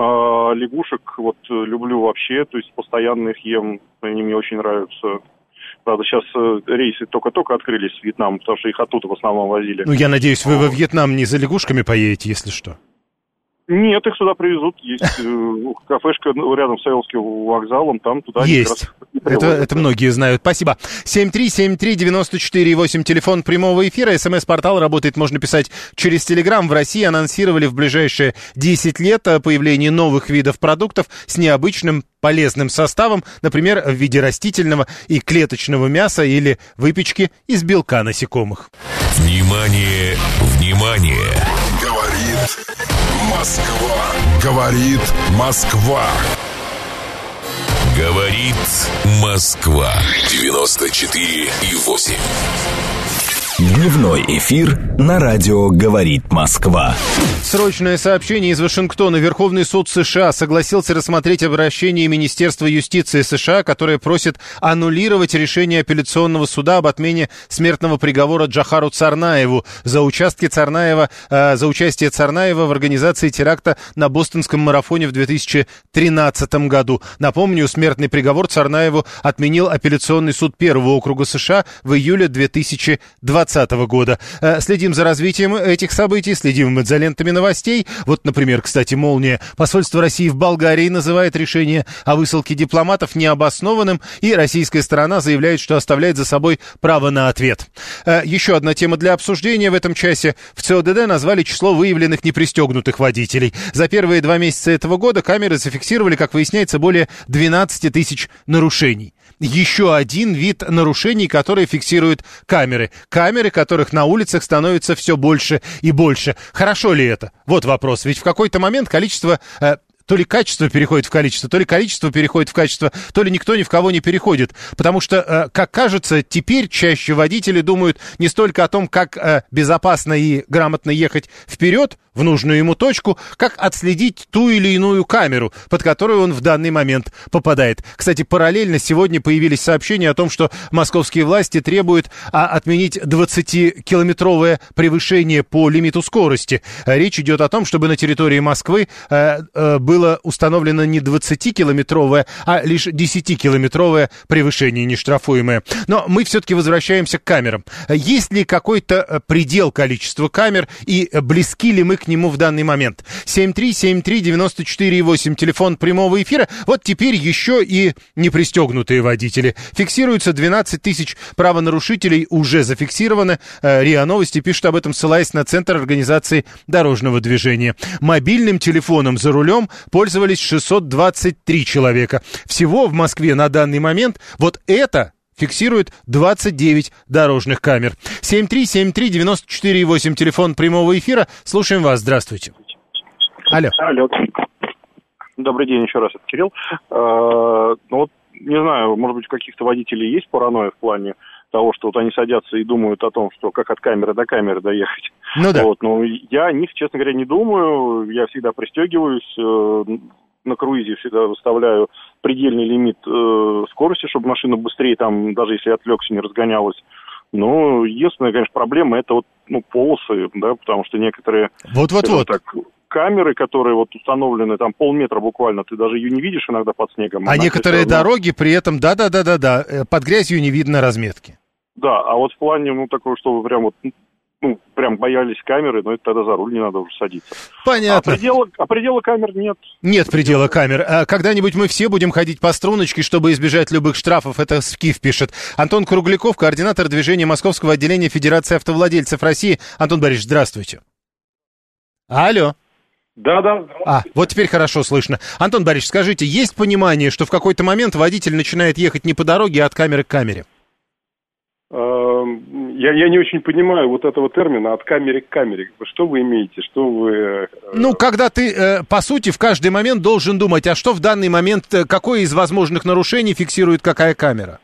Лягушек люблю вообще, то есть постоянно их ем, они мне очень нравятся. Правда, сейчас рейсы только-только открылись в Вьетнам, потому что их оттуда в основном возили. Ну, я надеюсь, вы во Вьетнам не за лягушками поедете, если что. Нет, их сюда привезут. Есть кафешка рядом с Саилским вокзалом, там туда... Есть. Это многие знают. Спасибо. 7373948, телефон прямого эфира. СМС-портал работает, можно писать через Телеграм. В России анонсировали в ближайшие 10 лет появление новых видов продуктов с необычным полезным составом, например, в виде растительного и клеточного мяса или выпечки из белка насекомых. Внимание, внимание! Говорит Москва. Говорит Москва. Говорит Москва. 94,8. Дневной эфир на радио «Говорит Москва». Срочное сообщение из Вашингтона. Верховный суд США согласился рассмотреть обращение Министерства юстиции США, которое просит аннулировать решение апелляционного суда об отмене смертного приговора Джохару Царнаеву за участие Царнаева в организации теракта на Бостонском марафоне в 2013 году. Напомню, смертный приговор Царнаеву отменил апелляционный суд Первого округа США в июле 2020 года. Следим за развитием этих событий, следим за лентами новостей. Вот, например, кстати, «Молния». Посольство России в Болгарии называет решение о высылке дипломатов необоснованным, и российская сторона заявляет, что оставляет за собой право на ответ. Еще одна тема для обсуждения в этом часе. В ЦОДД назвали число выявленных непристегнутых водителей. За первые 2 месяца этого года камеры зафиксировали, как выясняется, более 12 тысяч нарушений. Еще один вид нарушений, которые фиксируют камеры. Камеры, которых на улицах становится все больше и больше. Хорошо ли это? Вот вопрос. Ведь в какой-то момент количество... То ли качество переходит в количество, то ли количество переходит в качество, то ли никто ни в кого не переходит. Потому что, как кажется, теперь чаще водители думают не столько о том, как безопасно и грамотно ехать вперед, в нужную ему точку, как отследить ту или иную камеру, под которую он в данный момент попадает. Кстати, параллельно сегодня появились сообщения о том, что московские власти требуют отменить 20-километровое превышение по лимиту скорости. Речь идет о том, чтобы на территории Москвы было установлено не 20-километровое, а лишь 10-километровое превышение нештрафуемое. Но мы все-таки возвращаемся к камерам. Есть ли какой-то предел количества камер и близки ли мы к нему в данный момент? 7373948, телефон прямого эфира. Вот теперь еще и непристегнутые водители. Фиксируется 12 тысяч правонарушителей, уже зафиксировано. РИА Новости пишут об этом, ссылаясь на Центр организации дорожного движения. Мобильным телефоном за рулем пользовались 623 человека. Всего в Москве на данный момент вот это фиксирует 29 дорожных камер. 7373948, телефон прямого эфира. Слушаем вас. Здравствуйте. Алло. Добрый день еще раз, это Кирилл. Ну вот, не знаю, может быть, у каких-то водителей есть паранойя в плане того, что вот они садятся и думают о том, что как от камеры до камеры доехать. Ну да. Вот, но я о них, честно говоря, не думаю. Я всегда пристегиваюсь, на круизе всегда выставляю предельный лимит скорости, чтобы машина быстрее, там, даже если отвлекся, не разгонялась. Но единственная, конечно, проблема — это вот, полосы, да, потому что некоторые... Вот-вот-вот. Камеры, которые вот установлены, там полметра буквально, ты даже ее не видишь иногда под снегом. А некоторые дороги при этом, да, под грязью не видно разметки. Да, а вот в плане, такого, что вы прям вот, прям боялись камеры, но это тогда за руль не надо уже садиться. Понятно. А предела камер нет. Нет предела камер. Когда-нибудь мы все будем ходить по струночке, чтобы избежать любых штрафов. Это Скиф пишет. Антон Кругляков, координатор движения Московского отделения Федерации автовладельцев России. Антон Борисович, здравствуйте. Алло. Да. Вот теперь хорошо слышно. Антон Борисович, скажите, есть понимание, что в какой-то момент водитель начинает ехать не по дороге, а от камеры к камере? Я не очень понимаю вот этого термина «от камеры к камере». Что вы имеете? Что вы... Когда ты, по сути, в каждый момент должен думать, а что в данный момент, какое из возможных нарушений фиксирует какая камера?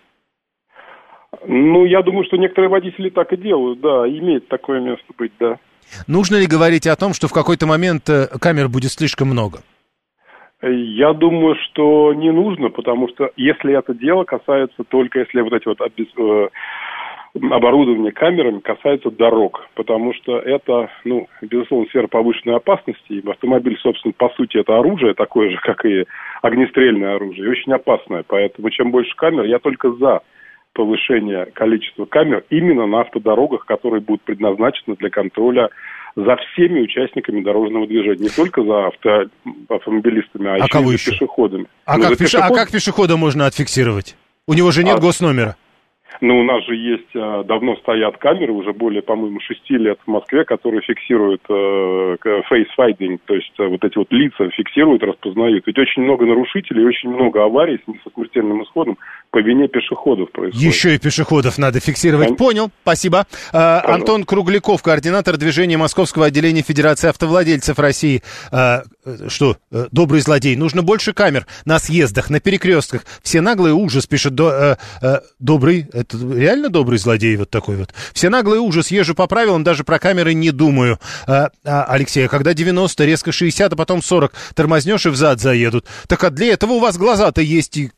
Я думаю, что некоторые водители так и делают, да, имеет такое место быть, да. Нужно ли говорить о том, что в какой-то момент камер будет слишком много? Я думаю, что не нужно, потому что если это дело касается только, если вот эти вот оборудование камерами касается дорог, потому что это, безусловно, сфера повышенной опасности, и автомобиль, собственно, по сути, это оружие такое же, как и огнестрельное оружие, и очень опасное, поэтому чем больше камер, я только за повышение количества камер именно на автодорогах, которые будут предназначены для контроля за всеми участниками дорожного движения, не только за автомобилистами, а еще и за пешеходами. Как пешехода можно отфиксировать? У него же нет госномера. Ну, у нас же есть, давно стоят камеры, уже более, по-моему, 6 лет в Москве, которые фиксируют face finding, то есть вот эти вот лица фиксируют, распознают. Ведь очень много нарушителей, очень много аварий со смертельным исходом по вине пешеходов происходит. Еще и пешеходов надо фиксировать. Понял, спасибо. Антон Кругляков, координатор движения Московского отделения Федерации автовладельцев России. Что, добрый злодей, нужно больше камер на съездах, на перекрестках. Все наглые, ужас, пишет добрый, это реально добрый злодей вот такой вот. Все наглые, ужас, езжу по правилам, даже про камеры не думаю. Алексей, когда 90, резко 60, а потом 40, тормознешь и взад заедут. Так а для этого у вас глаза-то есть, и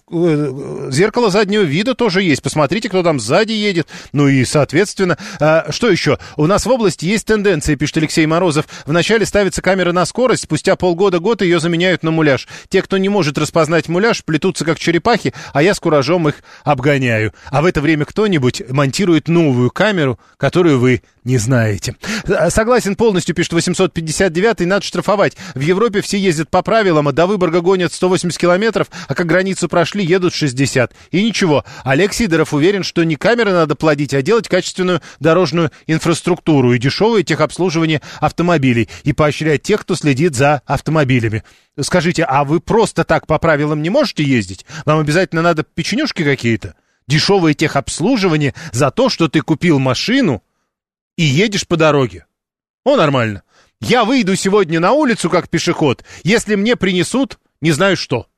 зеркало заднего вида тоже есть. Посмотрите, кто там сзади едет. Ну и, соответственно, что еще? У нас в области есть тенденция, пишет Алексей Морозов. Вначале ставится камера на скорость, спустя полгода-год ее заменяют на муляж. Те, кто не может распознать муляж, плетутся как черепахи, а я с куражом их обгоняю. А в это время кто-нибудь монтирует новую камеру, которую вы не знаете. Согласен полностью, пишет 859-й, надо штрафовать. В Европе все ездят по правилам, а до Выборга гонят 180 километров, а как границу прошли, едут 60. И ничего. Олег Сидоров уверен, что не камеры надо плодить, а делать качественную дорожную инфраструктуру и дешевое техобслуживание автомобилей. И поощрять тех, кто следит за автомобилями. Скажите, а вы просто так по правилам не можете ездить? Вам обязательно надо печенюшки какие-то? Дешевое техобслуживание за то, что ты купил машину и едешь по дороге. Нормально. Я выйду сегодня на улицу как пешеход, если мне принесут не знаю что.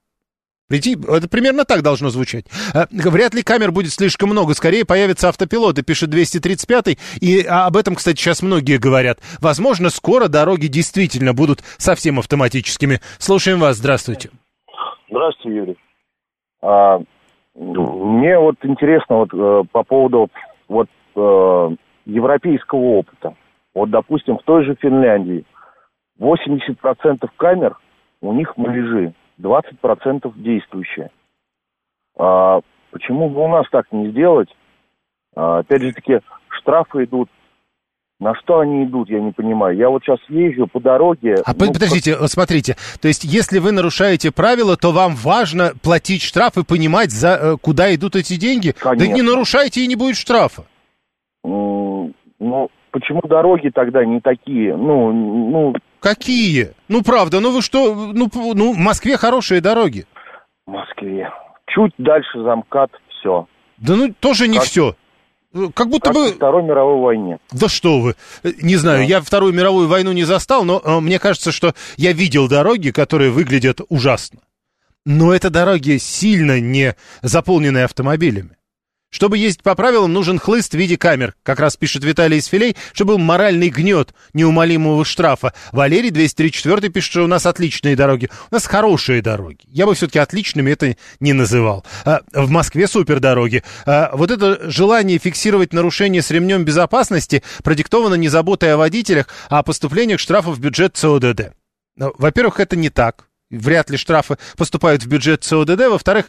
Это примерно так должно звучать. Вряд ли камер будет слишком много. Скорее появятся автопилоты, пишет 235-й. И об этом, кстати, сейчас многие говорят. Возможно, скоро дороги действительно будут совсем автоматическими. Слушаем вас. Здравствуйте. Здравствуйте, Юрий. Мне вот интересно по поводу европейского опыта. Вот, допустим, в той же Финляндии 80% камер у них муляжи, 20% действующие. Почему бы у нас так не сделать? Опять же таки, штрафы идут. На что они идут, я не понимаю. Я вот сейчас езжу по дороге... Подождите, смотрите. То есть, если вы нарушаете правила, то вам важно платить штраф и понимать, куда идут эти деньги? Конечно. Да не нарушайте, и не будет штрафа. Почему дороги тогда не такие? Какие? Правда, вы что? В Москве хорошие дороги. В Москве. Чуть дальше за МКАД, все. Да тоже не все. Как будто бы... в Второй мировой войне. Да что вы. Не знаю, я Вторую мировую войну не застал, но мне кажется, что я видел дороги, которые выглядят ужасно. Но это дороги сильно не заполненные автомобилями. Чтобы ездить по правилам, нужен хлыст в виде камер. Как раз пишет Виталий из Филей, чтобы был моральный гнет неумолимого штрафа. Валерий 234 пишет, что у нас отличные дороги. У нас хорошие дороги. Я бы все-таки отличными это не называл. В Москве супердороги. Вот это желание фиксировать нарушения с ремнем безопасности продиктовано не заботой о водителях, а о поступлениях штрафов в бюджет ЦОДД. Во-первых, это не так. Вряд ли штрафы поступают в бюджет ЦОДД. Во-вторых,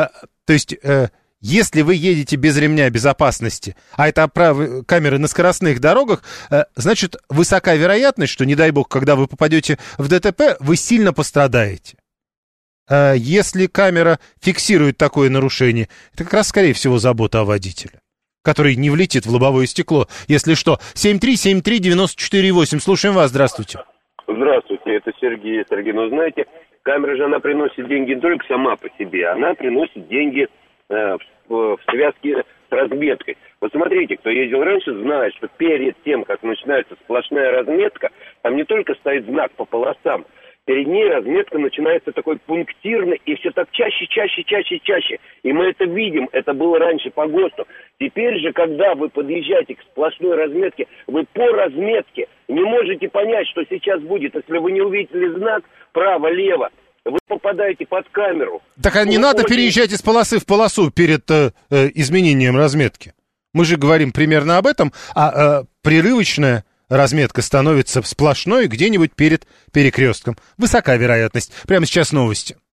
если вы едете без ремня безопасности, а это камеры на скоростных дорогах, значит, высока вероятность, что, не дай бог, когда вы попадете в ДТП, вы сильно пострадаете. Если камера фиксирует такое нарушение, это как раз, скорее всего, забота о водителе, который не влетит в лобовое стекло, если что. 7373948. Слушаем вас. Здравствуйте. Здравствуйте, это Сергей. Ну, знаете, камера же, она приносит деньги не только сама по себе, она приносит деньги в связке с разметкой. Вот смотрите, кто ездил раньше, знает, что перед тем, как начинается сплошная разметка, там не только стоит знак по полосам, перед ней разметка начинается такой пунктирно, и все так чаще. И мы это видим, это было раньше по ГОСТу. Теперь же, когда вы подъезжаете к сплошной разметке, вы по разметке не можете понять, что сейчас будет. Если вы не увидели знак право-лево, вы попадаете под камеру. Так не надо переезжать из полосы в полосу перед изменением разметки. Мы же говорим примерно об этом, а прерывочная разметка становится сплошной где-нибудь перед перекрестком. Высока вероятность. Прямо сейчас новости.